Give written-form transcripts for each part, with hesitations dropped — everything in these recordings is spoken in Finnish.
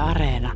Areena.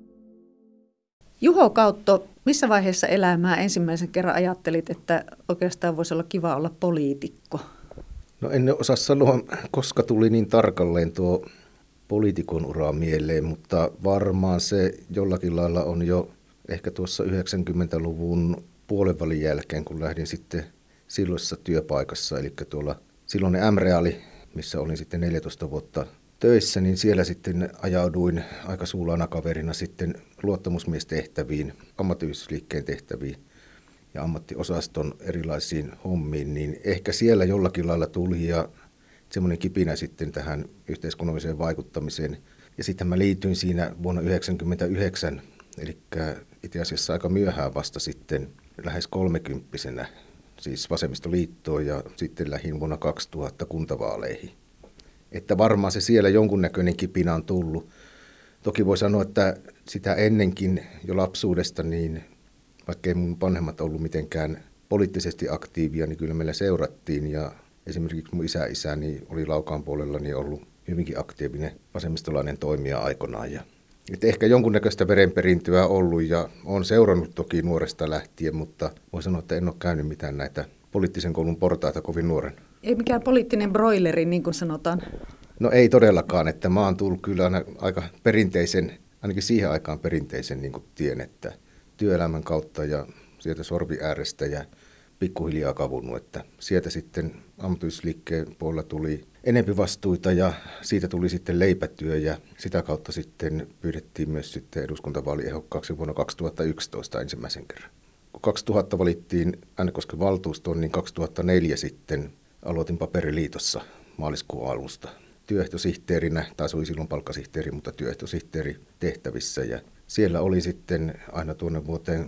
Juho Kautto, missä vaiheessa elämää ensimmäisen kerran ajattelit, että oikeastaan voisi olla kiva olla poliitikko? No en osaa sanoa, koska tuli niin tarkalleen tuo poliitikon ura mieleen, mutta varmaan se jollakin lailla on jo ehkä tuossa 90-luvun puolenvälin jälkeen, kun lähdin sitten silloisessa työpaikassa, eli tuolla silloinen M-reali, missä olin sitten 14 vuotta töissä, niin siellä sitten ajauduin aika suulana kaverina sitten luottamusmiestehtäviin, ammattiyhdistysliikkeen tehtäviin ja ammattiosaston erilaisiin hommiin, niin ehkä siellä jollakin lailla tuli ja semmoinen kipinä sitten tähän yhteiskunnalliseen vaikuttamiseen. Ja sitten mä liityin siinä vuonna 1999, eli itse asiassa aika myöhään vasta sitten lähes 30-vuotiaana, siis vasemmistoliittoon ja sitten lähdin vuonna 2000 kuntavaaleihin. Että varmaan se siellä jonkunnäköinen kipinä on tullut. Toki voi sanoa, että sitä ennenkin jo lapsuudesta, niin vaikka ei mun vanhemmat ollut mitenkään poliittisesti aktiivia, niin kyllä meillä seurattiin. Ja esimerkiksi mun isäni oli Laukaan puolella niin ollut hyvinkin aktiivinen vasemmistolainen toimija aikanaan. Että ehkä jonkunnäköistä verenperintöä ollut ja olen seurannut toki nuoresta lähtien, mutta voi sanoa, että en ole käynyt mitään näitä poliittisen koulun portaita kovin nuoren. Ei mikään poliittinen broileri, niin kuin sanotaan. No ei todellakaan, että mä oon tullut kyllä aika perinteisen, ainakin siihen aikaan perinteisen niin kuin tien, että työelämän kautta ja sieltä sorvi äärestä ja pikkuhiljaa kavunnut, että sieltä sitten ammattiyhdistysliikkeen puolella tuli enempi vastuita ja siitä tuli sitten leipätyö ja sitä kautta sitten pyydettiin myös sitten eduskuntavaaliehdokkaaksi vuonna 2011 ensimmäisen kerran. Kun 2000 valittiin Äänekosken valtuustoon, niin 2004 sitten aloitin Paperiliitossa maaliskuun alusta työehtosihteerinä, tai se oli silloin palkkasihteeri, mutta työehtosihteeri tehtävissä. Ja siellä oli sitten aina tuonne vuoteen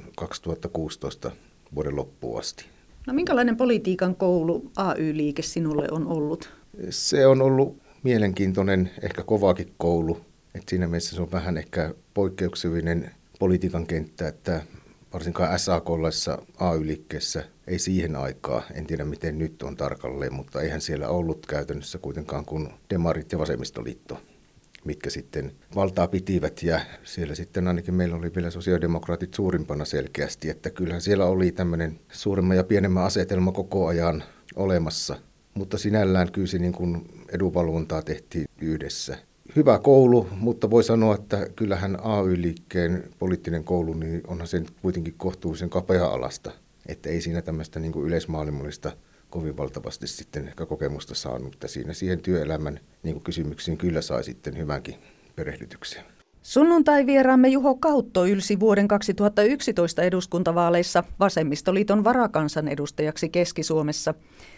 2016 vuoden loppuun asti. No minkälainen politiikan koulu AY-liike sinulle on ollut? Se on ollut mielenkiintoinen, ehkä kovakin koulu. Et siinä mielessä se on vähän ehkä poikkeuksellinen politiikan kenttä, että varsinkaan SAK-laisessa AY-liikkeessä ei siihen aikaan, en tiedä miten nyt on tarkalleen, mutta eihän siellä ollut käytännössä kuitenkaan kuin demarit ja vasemmistoliitto, mitkä sitten valtaa pitivät ja siellä sitten ainakin meillä oli vielä sosiaalidemokraatit suurimpana selkeästi, että kyllähän siellä oli tämmöinen suuremman ja pienemmän asetelma koko ajan olemassa, mutta sinällään kyllä se niin kuin edunvalvontaa tehtiin yhdessä. Hyvä koulu, mutta voi sanoa, että kyllähän AY-liikkeen poliittinen koulu, niin onhan se kuitenkin kohtuullisen kapea-alasta. Että ei siinä tämmöistä niin kuin yleismaailmallista kovin valtavasti sitten ehkä kokemusta saanut. Että siinä siihen työelämän niin kuin kysymyksiin kyllä sai sitten hyvänkin perehdytyksen. Sunnuntai-vieraamme Juho Kautto ylsi vuoden 2011 eduskuntavaaleissa vasemmistoliiton varakansanedustajaksi Keski-Suomessa.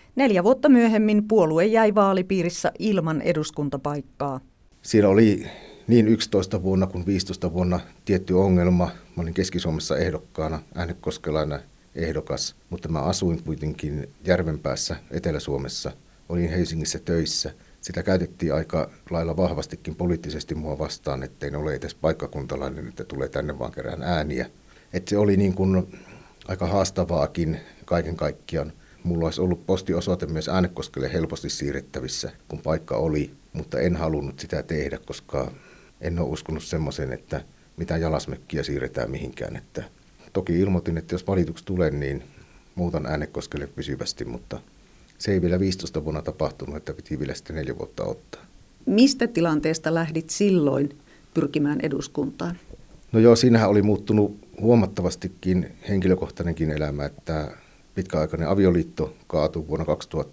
4 vuotta myöhemmin puolue jäi vaalipiirissä ilman eduskuntapaikkaa. Siinä oli niin 11 vuonna kuin 15 vuonna tietty ongelma. Mä olin Keski-Suomessa ehdokkaana, äänekoskelainen ehdokas, mutta mä asuin kuitenkin Järvenpäässä Etelä-Suomessa. Olin Helsingissä töissä. Sitä käytettiin aika lailla vahvastikin poliittisesti mua vastaan, ettei ne ole edes paikkakuntalainen, että tulee tänne vaan kerään ääniä. Että se oli niin kuin aika haastavaakin kaiken kaikkiaan. Mulla olisi ollut postiosoite myös Äänekoskelle helposti siirrettävissä, kun paikka oli, mutta en halunnut sitä tehdä, koska en ole uskonut semmoisen, että mitään jalasmökkiä siirretään mihinkään. Että toki ilmoitin, että jos valituksi tulen, niin muutan Äänekoskelle pysyvästi, mutta se ei vielä 15 vuonna tapahtunut, että piti vielä sitten 4 vuotta ottaa. Mistä tilanteesta lähdit silloin pyrkimään eduskuntaan? No joo, siinähän oli muuttunut huomattavastikin henkilökohtainenkin elämä, että pitkäaikainen avioliitto kaatui vuonna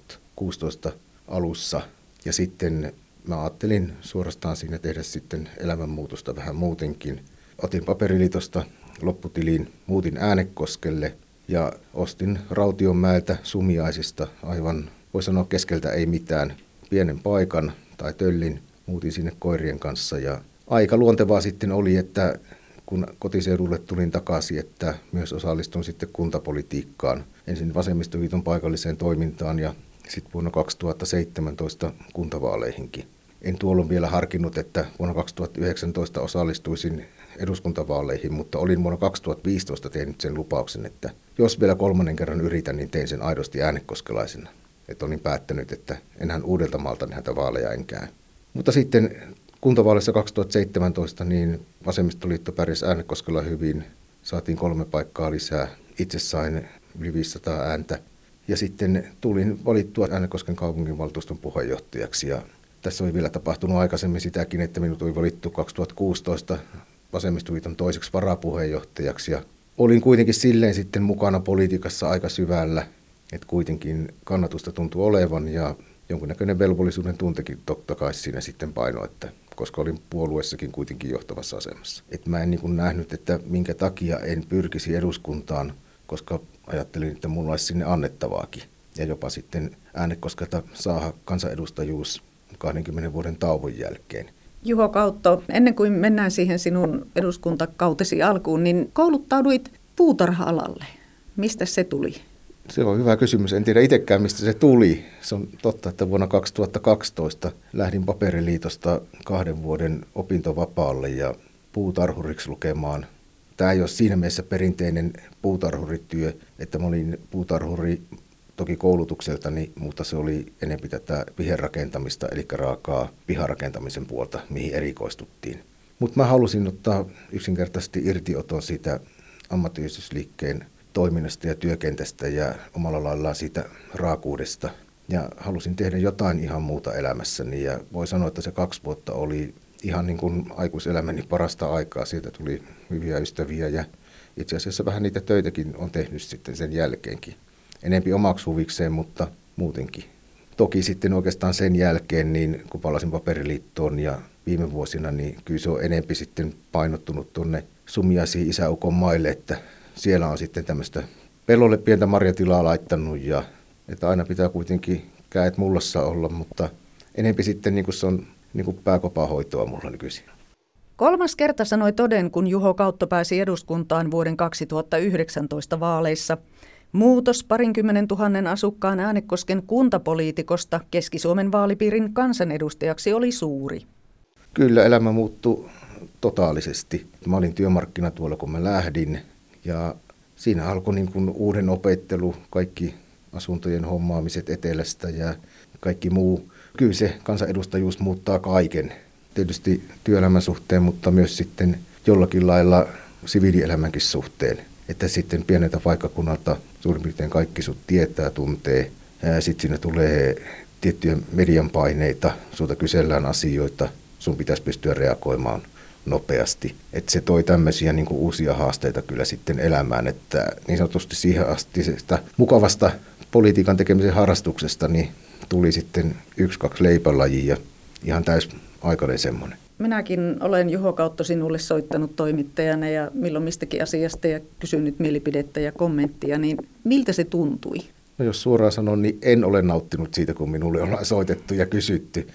2016 alussa ja sitten mä ajattelin suorastaan siinä tehdä sitten elämänmuutosta vähän muutenkin. Otin Paperiliitosta lopputiliin, muutin Äänekoskelle ja ostin Rautionmäeltä Sumiaisista aivan, voi sanoa keskeltä ei mitään, pienen paikan tai töllin, muutin sinne koirien kanssa ja aika luontevaa sitten oli, että kun kotiseudulle tulin takaisin, että myös osallistun sitten kuntapolitiikkaan. Ensin vasemmistoliiton paikalliseen toimintaan ja sitten vuonna 2017 kuntavaaleihinkin. En tuolloin vielä harkinnut, että vuonna 2019 osallistuisin eduskuntavaaleihin, mutta olin vuonna 2015 tehnyt sen lupauksen, että jos vielä 3. kerran yritän, niin tein sen aidosti äänekoskelaisena. Että olin päättänyt, että enhän Uudeltamaalta näitä vaaleja en käy. Mutta sitten kuntavaaleissa 2017 niin vasemmistoliitto pärjäsi Äänekoskella hyvin. Saatiin 3 paikkaa lisää. Itse sain yli 500 ääntä. Ja sitten tulin valittua Äänekosken kaupunginvaltuuston puheenjohtajaksi. Ja tässä oli vielä tapahtunut aikaisemmin sitäkin, että minut oli valittu 2016 vasemmistoliiton toiseksi varapuheenjohtajaksi. Ja olin kuitenkin silleen sitten mukana politiikassa aika syvällä, että kuitenkin kannatusta tuntui olevan ja jonkinnäköinen velvollisuuden tuntekin totta kai siinä sitten paino, että koska olin puolueessakin kuitenkin johtavassa asemassa. Että mä en niin kuin nähnyt, että minkä takia en pyrkisi eduskuntaan, koska ajattelin, että mulla olisi sinne annettavaakin. Ja jopa sitten Äänekoskelta saada kansanedustajuus 20 vuoden tauon jälkeen. Juho Kautto, ennen kuin mennään siihen sinun eduskuntakautesi alkuun, niin kouluttauduit puutarha-alalle. Mistä se tuli? Se on hyvä kysymys. En tiedä itsekään, mistä se tuli. Se on totta, että vuonna 2012 lähdin Paperiliitosta 2 vuoden opintovapaalle ja puutarhuriksi lukemaan. Tämä ei ole siinä mielessä perinteinen puutarhurityö, että mä olin puutarhuri toki koulutukseltani, mutta se oli enemmän tätä viherrakentamista, eli raakaa piharakentamisen puolta, mihin erikoistuttiin. Mutta mä halusin ottaa yksinkertaisesti irtioton siitä ammattiyhdistysliikkeen toiminnasta ja työkentästä ja omalla laillaan siitä raakuudesta. Ja halusin tehdä jotain ihan muuta elämässäni ja voi sanoa, että se 2 vuotta oli ihan niin kuin aikuiselämäni parasta aikaa. Siitä tuli hyviä ystäviä ja itse asiassa vähän niitä töitäkin on tehnyt sitten sen jälkeenkin. Enempi omaksi huvikseen, mutta muutenkin. Toki sitten oikeastaan sen jälkeen, niin kun palasin Paperiliittoon ja viime vuosina, niin kyllä se on enempi sitten painottunut tuonne Sumiaisiin isäukon maille, että siellä on sitten tämmöistä pellolle pientä marjatilaa laittanut ja että aina pitää kuitenkin kädet mullassa olla, mutta enempi sitten niin kuin se on niin kuin pääkopahoitoa mulla nykyisin. 3. kerta sanoi toden, kun Juho Kautto pääsi eduskuntaan vuoden 2019 vaaleissa. Muutos 20 000 asukkaan Äänekosken kuntapoliitikosta Keski-Suomen vaalipiirin kansanedustajaksi oli suuri. Kyllä elämä muuttui totaalisesti. Mä olin työmarkkinatuolla, kun mä lähdin ja siinä alkoi niin kuin uuden opettelu, kaikki asuntojen hommaamiset etelästä ja kaikki muu. Kyllä se kansanedustajuus muuttaa kaiken. Tietysti työelämän suhteen, mutta myös sitten jollakin lailla siviilielämänkin suhteen. Että sitten pieneltä paikkakunnalta suurin piirtein kaikki sut tietää, tuntee. Sitten siinä tulee tiettyjä median paineita, sulta kysellään asioita, sun pitäisi pystyä reagoimaan nopeasti. Että se toi tämmöisiä niin kuin uusia haasteita kyllä sitten elämään, että niin sanotusti siihen astisesta mukavasta politiikan tekemisen harrastuksesta niin tuli sitten 1-2 leipälajia, ihan täysaikainen semmoinen. Minäkin olen Juho Kautto sinulle soittanut toimittajana ja milloin mistäkin asiasta ja kysynyt mielipidettä ja kommenttia, niin miltä se tuntui? No jos suoraan sanon, niin en ole nauttinut siitä, kun minulle ollaan soitettu ja kysytty.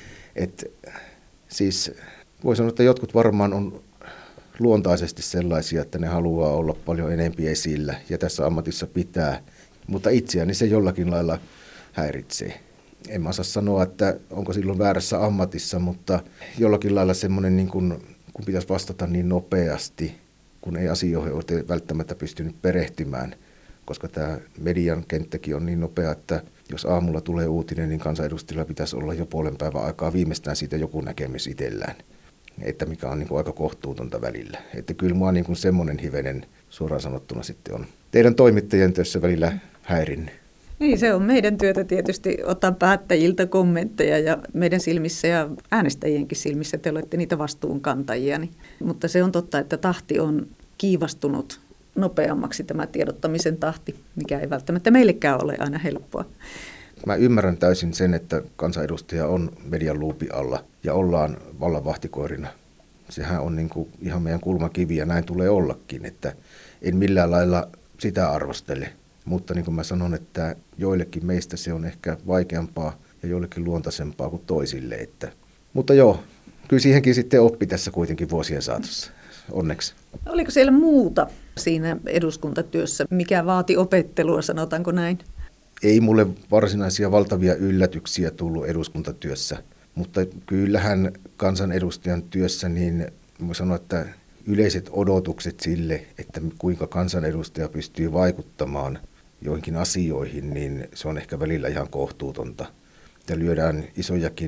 Siis voi sanoa, että jotkut varmaan on luontaisesti sellaisia, että ne haluaa olla paljon enempi esillä ja tässä ammatissa pitää, mutta itseäni se jollakin lailla häiritsee. En mä osaa sanoa, että onko silloin väärässä ammatissa, mutta jollakin lailla semmoinen, niin kun pitäisi vastata niin nopeasti, kun ei asioihin ole välttämättä pystynyt perehtymään, koska tämä median kenttäkin on niin nopea, että jos aamulla tulee uutinen, niin kansanedustajilla pitäisi olla jo puolen päivän aikaa viimeistään siitä joku näkemys itsellään, että mikä on niin kuin aika kohtuutonta välillä. Että kyllä mua niin kuin semmoinen hivenen suoraan sanottuna sitten on teidän toimittajien työssä välillä häirinnyt. Niin, se on meidän työtä tietysti ottaa päättäjiltä kommentteja ja meidän silmissä ja äänestäjienkin silmissä te olette niitä vastuunkantajia. Mutta se on totta, että tahti on kiivastunut nopeammaksi tämä tiedottamisen tahti, mikä ei välttämättä meillekään ole aina helppoa. Mä ymmärrän täysin sen, että kansanedustaja on median luupi alla ja ollaan vallanvahtikoirina. Sehän on niin kuin ihan meidän kulmakivi ja näin tulee ollakin, että en millään lailla sitä arvostele. Mutta niin kuin mä sanon, että joillekin meistä se on ehkä vaikeampaa ja joillekin luontaisempaa kuin toisille. Mutta joo, kyllä siihenkin sitten oppi tässä kuitenkin vuosien saatossa, onneksi. Oliko siellä muuta siinä eduskuntatyössä, mikä vaati opettelua, sanotaanko näin? Ei mulle varsinaisia valtavia yllätyksiä tullut eduskuntatyössä, mutta kyllähän kansanedustajan työssä niin voi sanoa, että yleiset odotukset sille, että kuinka kansanedustaja pystyy vaikuttamaan joihinkin asioihin, niin se on ehkä välillä ihan kohtuutonta. Ja lyödään isojakin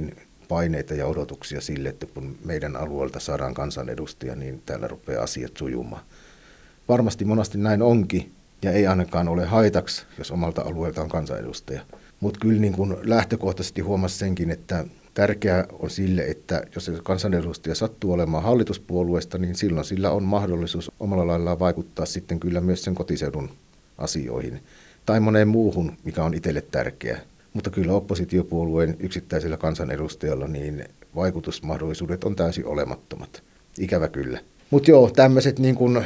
paineita ja odotuksia sille, että kun meidän alueelta saadaan kansanedustaja, niin täällä rupeaa asiat sujumaan. Varmasti monasti näin onkin, ja ei ainakaan ole haitaksi, jos omalta alueelta on kansanedustaja. Mutta kyllä niin kun lähtökohtaisesti huomasi senkin, että tärkeää on sille, että jos se kansanedustaja sattuu olemaan hallituspuolueesta, niin silloin sillä on mahdollisuus omalla laillaan vaikuttaa sitten kyllä myös sen kotiseudun asioihin tai moneen muuhun, mikä on itselle tärkeää. Mutta kyllä oppositiopuolueen yksittäisellä kansanedustajalla niin vaikutusmahdollisuudet on täysin olemattomat. Ikävä kyllä. Mutta joo, tämmöiset niin kun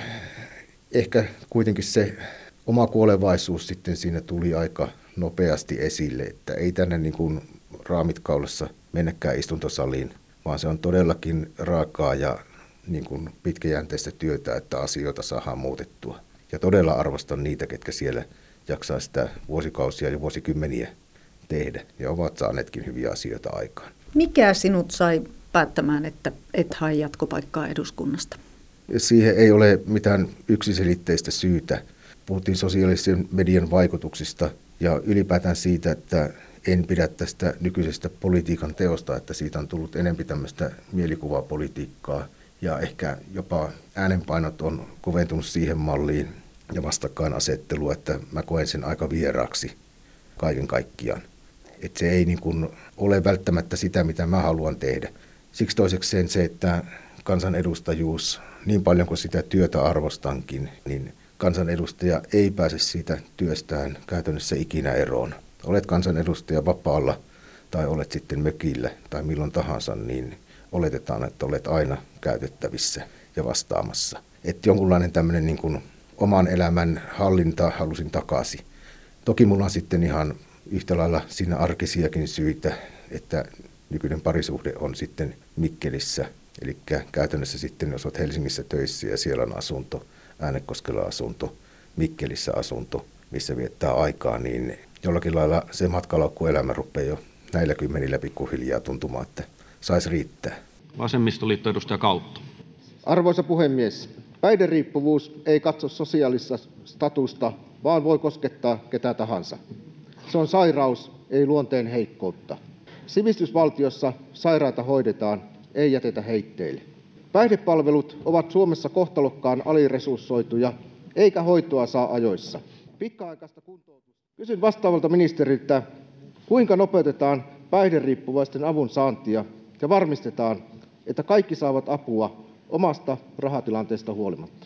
ehkä kuitenkin se oma kuolevaisuus sitten siinä tuli aika nopeasti esille, että ei tänne niin kuin raamit kaulassa mennäkään istuntosaliin, vaan se on todellakin raakaa ja niin kuin pitkäjänteistä työtä, että asioita saadaan muutettua. Ja todella arvostan niitä, ketkä siellä jaksaa sitä vuosikausia ja vuosikymmeniä tehdä ja ovat saaneetkin hyviä asioita aikaan. Mikä sinut sai päättämään, että et hae jatkopaikkaa eduskunnasta? Siihen ei ole mitään yksiselitteistä syytä. Puhuttiin sosiaalisen median vaikutuksista ja ylipäätään siitä, että en pidä tästä nykyisestä politiikan teosta, että siitä on tullut enemmän tämmöistä mielikuvapolitiikkaa ja ehkä jopa äänenpainot on koventunut siihen malliin ja vastakkainasettelua, että mä koen sen aika vieraaksi kaiken kaikkiaan. Että se ei niin kuin ole välttämättä sitä, mitä mä haluan tehdä. Siksi toisekseen se, että kansanedustajuus, niin paljon kuin sitä työtä arvostankin, niin kansanedustaja ei pääse siitä työstään käytännössä ikinä eroon. Olet kansanedustaja vapaalla tai olet sitten mökillä tai milloin tahansa, niin oletetaan, että olet aina käytettävissä ja vastaamassa. Että jonkunlainen tämmöinen niin kuin oman elämän hallinta halusin takaisin. Toki mulla on sitten ihan yhtä lailla siinä arkisiakin syitä, että nykyinen parisuhde on sitten Mikkelissä. Eli käytännössä sitten, jos olet Helsingissä töissä ja siellä on asunto, Äänekoskella asunto, Mikkelissä asunto, missä viettää aikaa, niin jollakin lailla se matkalaukkuelämä rupeaa jo näillä kymmenillä pikkuhiljaa tuntumaan, että saisi riittää. Vasemmistoliitto edustaja Kautto. Arvoisa puhemies, päihderiippuvuus ei katso sosiaalista statusta, vaan voi koskettaa ketä tahansa. Se on sairaus, ei luonteen heikkoutta. Sivistysvaltiossa sairaita hoidetaan, ei jätetä heitteille. Päihdepalvelut ovat Suomessa kohtalokkaan aliresurssoituja, eikä hoitoa saa ajoissa. Pitkäaikaista kuntoutusta. Kysyn vastaavalta ministeriltä, kuinka nopeutetaan päihderiippuvaisten avun saantia ja varmistetaan, että kaikki saavat apua omasta rahatilanteesta huolimatta.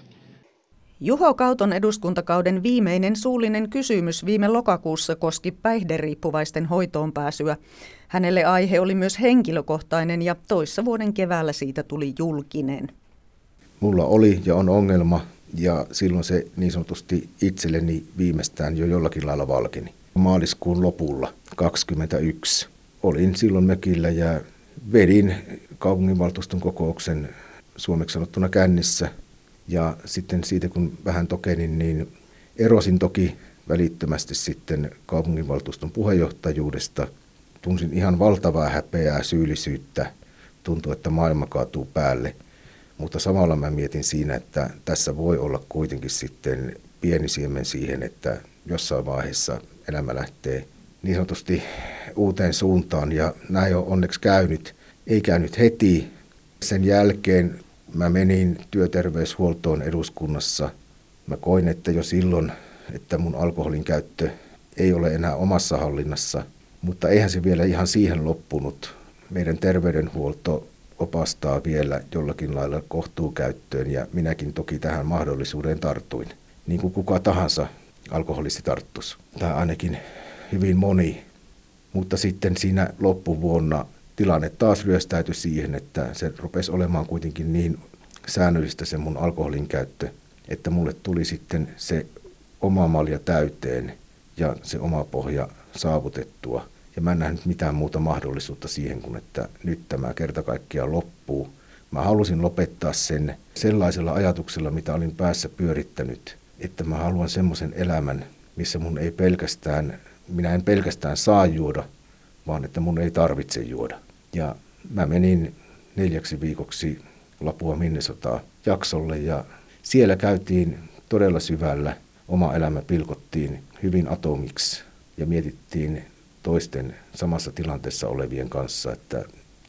Juho Kauton eduskuntakauden viimeinen suullinen kysymys viime lokakuussa koski päihderiippuvaisten hoitoon pääsyä. Hänelle aihe oli myös henkilökohtainen ja toissa vuoden keväällä siitä tuli julkinen. Mulla oli ja on ongelma ja silloin se niin sanotusti itselleni viimeistään jo jollakin lailla valkeni. Maaliskuun lopulla 2021 olin silloin mökillä ja vedin kaupunginvaltuuston kokouksen suomeksi sanottuna kännissä. Ja sitten siitä kun vähän tokenin, niin erosin toki välittömästi sitten kaupunginvaltuuston puheenjohtajuudesta. Tunsin ihan valtavaa häpeää, syyllisyyttä, tuntui, että maailma kaatuu päälle. Mutta samalla mä mietin siinä, että tässä voi olla kuitenkin sitten pieni siemen siihen, että jossain vaiheessa elämä lähtee niin sanotusti uuteen suuntaan. Ja näin on onneksi käynyt. Ei käynyt heti. Sen jälkeen mä menin työterveyshuoltoon eduskunnassa. Mä koin, että jo silloin, että mun alkoholin käyttö ei ole enää omassa hallinnassa, mutta eihän se vielä ihan siihen loppunut. Meidän terveydenhuolto opastaa vielä jollakin lailla kohtuukäyttöön ja minäkin toki tähän mahdollisuuteen tartuin. Niin kuin kuka tahansa alkoholisti tarttuisi, tai ainakin hyvin moni. Mutta sitten siinä loppuvuonna tilanne taas ryöstäytyi siihen, että se rupesi olemaan kuitenkin niin säännöllistä se mun alkoholin käyttö, että mulle tuli sitten se oma malja täyteen ja se oma pohja saavutettua. Ja mä en nähnyt mitään muuta mahdollisuutta siihen kuin, että nyt tämä kerta kaikkiaan loppuu. Mä halusin lopettaa sen sellaisella ajatuksella, mitä olin päässä pyörittänyt, että mä haluan semmoisen elämän, missä minä en pelkästään saa juoda, vaan että mun ei tarvitse juoda. Ja mä menin 4 viikoksi Lapua Minnesotaa jaksolle ja siellä käytiin todella syvällä. Oma elämä pilkottiin hyvin atomiksi ja mietittiin toisten samassa tilanteessa olevien kanssa, että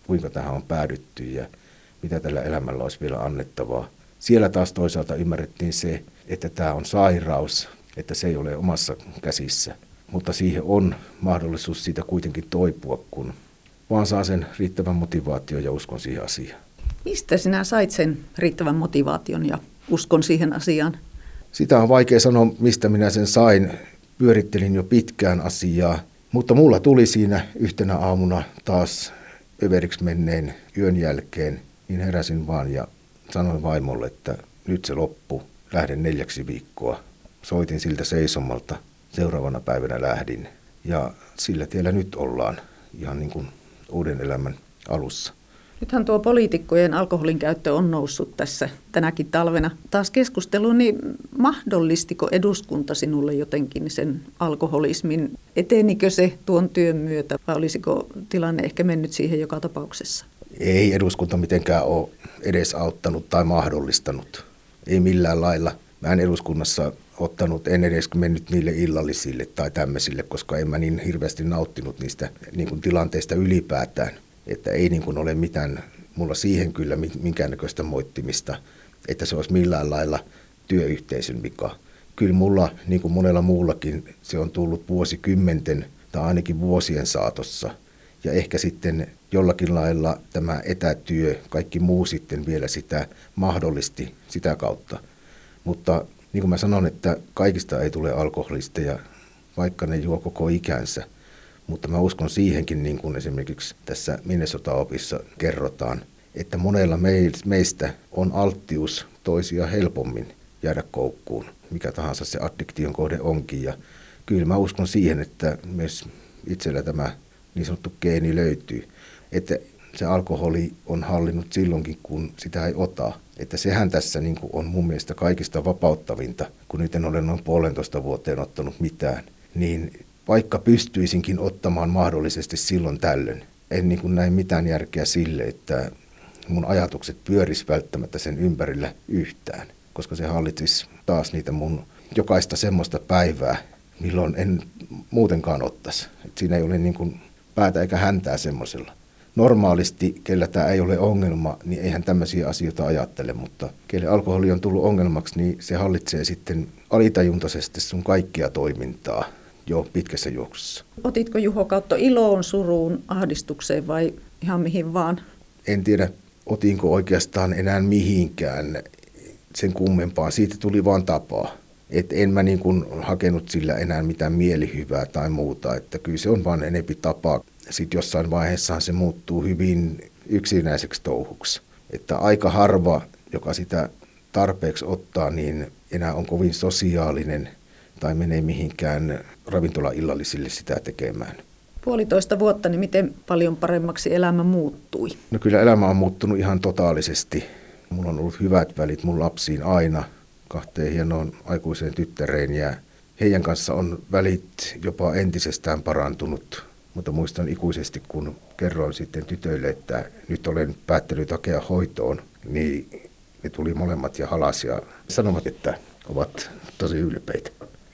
kuinka tähän on päädytty ja mitä tällä elämällä olisi vielä annettavaa. Siellä taas toisaalta ymmärrettiin se, että tämä on sairaus, että se ei ole omassa käsissä, mutta siihen on mahdollisuus siitä kuitenkin toipua, kun vaan saa sen riittävän motivaation ja uskon siihen asiaan. Mistä sinä sait sen riittävän motivaation ja uskon siihen asiaan? Sitä on vaikea sanoa, mistä minä sen sain. Pyörittelin jo pitkään asiaa, mutta mulla tuli siinä yhtenä aamuna taas överiksi menneen yön jälkeen, niin heräsin vaan ja sanoin vaimolle, että nyt se loppu, lähden 4 viikkoa. Soitin siltä seisomalta, seuraavana päivänä lähdin ja sillä tiellä nyt ollaan ihan niin kuin uuden elämän alussa. Nythän tuo poliitikkojen alkoholin käyttö on noussut tässä tänäkin talvena taas keskusteluun, niin mahdollistiko eduskunta sinulle jotenkin sen alkoholismin? Etenikö se tuon työn myötä vai olisiko tilanne ehkä mennyt siihen joka tapauksessa? Ei eduskunta mitenkään ole edesauttanut tai mahdollistanut. Ei millään lailla. Mä en eduskunnassa en edes mennyt niille illallisille tai tämmöisille, koska en mä niin hirveästi nauttinut niistä niin kuin tilanteista ylipäätään. Että ei niin kuin ole mitään, mulla siihen kyllä minkäännäköistä moittimista, että se olisi millään lailla työyhteisön vika. Kyllä mulla, niin kuin monella muullakin, se on tullut vuosikymmenten tai ainakin vuosien saatossa. Ja ehkä sitten jollakin lailla tämä etätyö, kaikki muu sitten vielä sitä mahdollisti sitä kautta. Mutta niin kuin mä sanon, että kaikista ei tule alkoholisteja, vaikka ne juo koko ikänsä. Mutta mä uskon siihenkin, niin kuin esimerkiksi tässä Minnesota-opissa kerrotaan, että monella meistä on alttius toisia helpommin jäädä koukkuun, mikä tahansa se addiktion kohde onkin. Ja kyllä mä uskon siihen, että myös itsellä tämä niin sanottu geeni löytyy, että se alkoholi on hallinnut silloinkin, kun sitä ei ota. Että sehän tässä niin kuin on mun mielestä kaikista vapauttavinta, kun nyt en ole noin 1,5 vuoteen ottanut mitään, niin vaikka pystyisinkin ottamaan mahdollisesti silloin tällöin, en niin kuin näe mitään järkeä sille, että mun ajatukset pyöris välttämättä sen ympärillä yhtään, koska se hallitsisi taas niitä mun jokaista semmoista päivää, milloin en muutenkaan ottaisi. Et siinä ei ole niin kuin päätä eikä häntää semmoisella. Normaalisti, kellä tämä ei ole ongelma, niin eihän tämmöisiä asioita ajattele, mutta kelle alkoholi on tullut ongelmaksi, niin se hallitsee sitten alitajuntaisesti sun kaikkia toimintaa jo pitkässä juoksussa. Otitko Juho Kautto iloon, suruun, ahdistukseen vai ihan mihin vaan? En tiedä, otinko oikeastaan enää mihinkään sen kummempaa. Siitä tuli vaan tapaa. Et en mä niin kuin hakenut sillä enää mitään mielihyvää tai muuta, että kyllä se on vaan enempi tapaa. Sitten jossain vaiheessaan se muuttuu hyvin yksinäiseksi touhuksi. Että aika harva, joka sitä tarpeeksi ottaa, niin enää on kovin sosiaalinen tai menee mihinkään ravintolaillallisille sitä tekemään. 1,5 vuotta, niin miten paljon paremmaksi elämä muuttui? No kyllä elämä on muuttunut ihan totaalisesti. Mulla on ollut hyvät välit mun lapsiin aina, 2 hienoon aikuiseen tyttäreen ja heidän kanssa on välit jopa entisestään parantunut. Mutta muistan ikuisesti, kun kerroin sitten tytöille, että nyt olen päättänyt hakea hoitoon, niin ne tuli molemmat ja halas ja sanovat, että ovat tosi ylpeitä.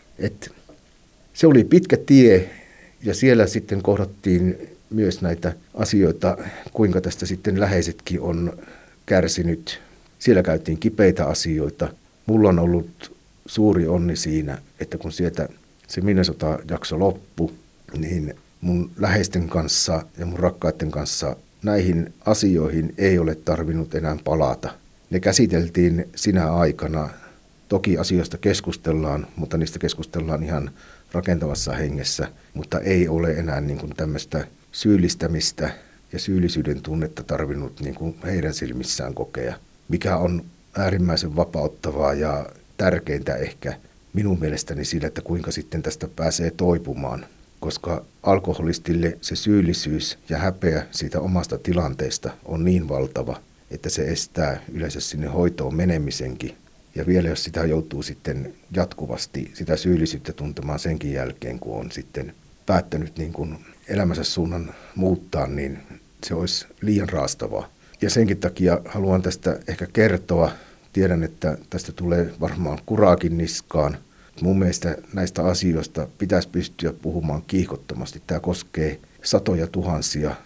Se oli pitkä tie ja siellä sitten kohdattiin myös näitä asioita, kuinka tästä sitten läheisetkin on kärsinyt. Siellä käytiin kipeitä asioita. Mulla on ollut suuri onni siinä, että kun sieltä se Minnesota-jakso loppui, niin mun läheisten kanssa ja mun rakkaiden kanssa näihin asioihin ei ole tarvinnut enää palata. Ne käsiteltiin sinä aikana. Toki asioista keskustellaan, mutta niistä keskustellaan ihan rakentavassa hengessä, mutta ei ole enää niin kuin tämmöistä syyllistämistä ja syyllisyyden tunnetta tarvinnut niin kuin heidän silmissään kokea, mikä on äärimmäisen vapauttavaa ja tärkeintä ehkä minun mielestäni sillä, että kuinka sitten tästä pääsee toipumaan, koska alkoholistille se syyllisyys ja häpeä siitä omasta tilanteesta on niin valtava, että se estää yleensä sinne hoitoon menemisenkin. Ja vielä jos sitä joutuu sitten jatkuvasti sitä syyllisyyttä tuntemaan senkin jälkeen, kun on sitten päättänyt niin kuin elämänsä suunnan muuttaa, niin se olisi liian raastavaa. Ja senkin takia haluan tästä ehkä kertoa. Tiedän, että tästä tulee varmaan kuraakin niskaan. Mun mielestä näistä asioista pitäisi pystyä puhumaan kiihkottomasti. Tämä koskee satoja tuhansia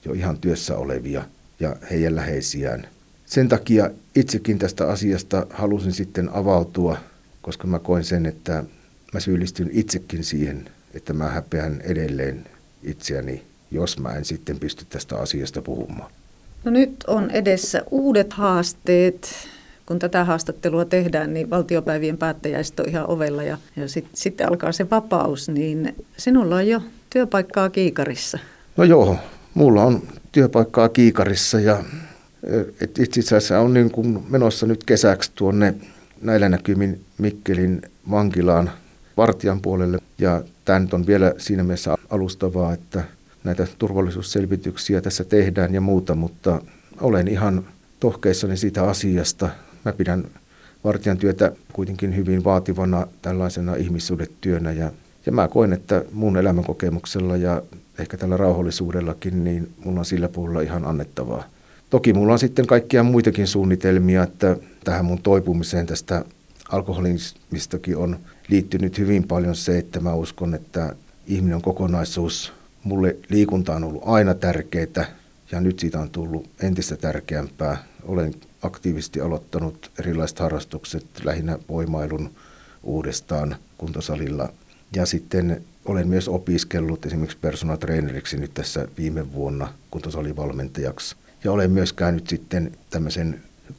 jo ihan työssä olevia ja heidän läheisiään. Sen takia itsekin tästä asiasta halusin sitten avautua, koska mä koin sen, että mä syyllistyn itsekin siihen, että mä häpeän edelleen itseäni, jos mä en sitten pysty tästä asiasta puhumaan. No nyt on edessä uudet haasteet. Kun tätä haastattelua tehdään, niin valtiopäivien päättäjäiset on ihan ovella ja sitten alkaa se vapaus, niin sinulla on jo työpaikkaa Kiikarissa. No joo, mulla on työpaikkaa Kiikarissa ja itse asiassa on niin kuin menossa nyt kesäksi tuonne näillä näkymin Mikkelin vankilaan vartijan puolelle. Ja tämä nyt on vielä siinä mielessä alustavaa, että näitä turvallisuusselvityksiä tässä tehdään ja muuta, mutta olen ihan tohkeissani siitä asiasta. Mä pidän vartijan työtä kuitenkin hyvin vaativana tällaisena ihmissuhdetyönä ja mä koen, että mun elämänkokemuksella ja ehkä tällä rauhallisuudellakin, niin mulla on sillä puolella ihan annettavaa. Toki mulla on sitten kaikkia muitakin suunnitelmia, että tähän mun toipumiseen tästä alkoholismistakin on liittynyt hyvin paljon se, että mä uskon, että ihminen on kokonaisuus. Mulle liikunta on ollut aina tärkeää ja nyt siitä on tullut entistä tärkeämpää. Olen aktiivisesti aloittanut erilaiset harrastukset, lähinnä voimailun uudestaan kuntosalilla. Ja sitten olen myös opiskellut esimerkiksi personal traineriksi nyt tässä viime vuonna kuntosalivalmentajaksi. Ja olen myös käynyt sitten tämmöisen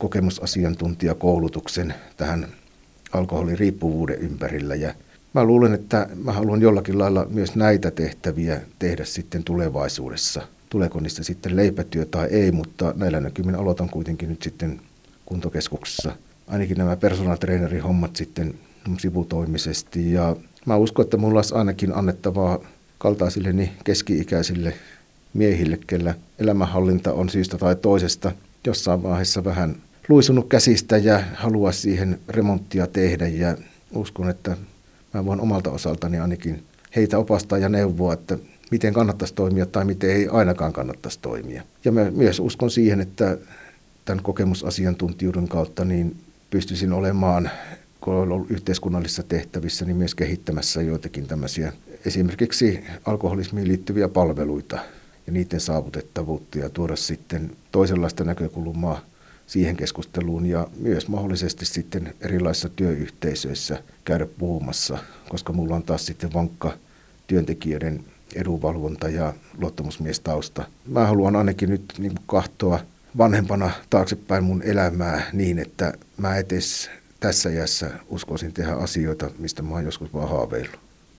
kokemusasiantuntijakoulutuksen tähän alkoholiriippuvuuden ympärillä. Ja mä luulen, että mä haluan jollakin lailla myös näitä tehtäviä tehdä sitten tulevaisuudessa. Tuleeko niistä sitten leipätyö tai ei, mutta näillä näkymin aloitan kuitenkin nyt sitten kuntokeskuksessa. Ainakin nämä personal trainerin hommat sitten sivutoimisesti. Ja mä uskon, että mulla olisi ainakin annettavaa kaltaisilleni keski-ikäisille miehille, kellä elämänhallinta on syystä tai toisesta jossain vaiheessa vähän luisunut käsistä ja haluaa siihen remonttia tehdä. Ja uskon, että mä voin omalta osaltani ainakin heitä opastaa ja neuvoa, että miten kannattaisi toimia tai miten ei ainakaan kannattaisi toimia. Ja mä myös uskon siihen, että tämän kokemusasiantuntijuuden kautta niin pystyisin olemaan, kun olen ollut yhteiskunnallisissa tehtävissä, niin myös kehittämässä joitakin tämmöisiä esimerkiksi alkoholismiin liittyviä palveluita ja niiden saavutettavuutta ja tuoda sitten toisenlaista näkökulmaa siihen keskusteluun ja myös mahdollisesti sitten erilaisissa työyhteisöissä käydä puhumassa, koska mulla on taas sitten vankka työntekijöiden edunvalvonta ja luottamusmiestausta. Mä haluan ainakin nyt niin katsoa vanhempana taaksepäin mun elämää niin, että mä edes tässä iässä uskoisin tehdä asioita, mistä mä oon joskus vaan haaveillut.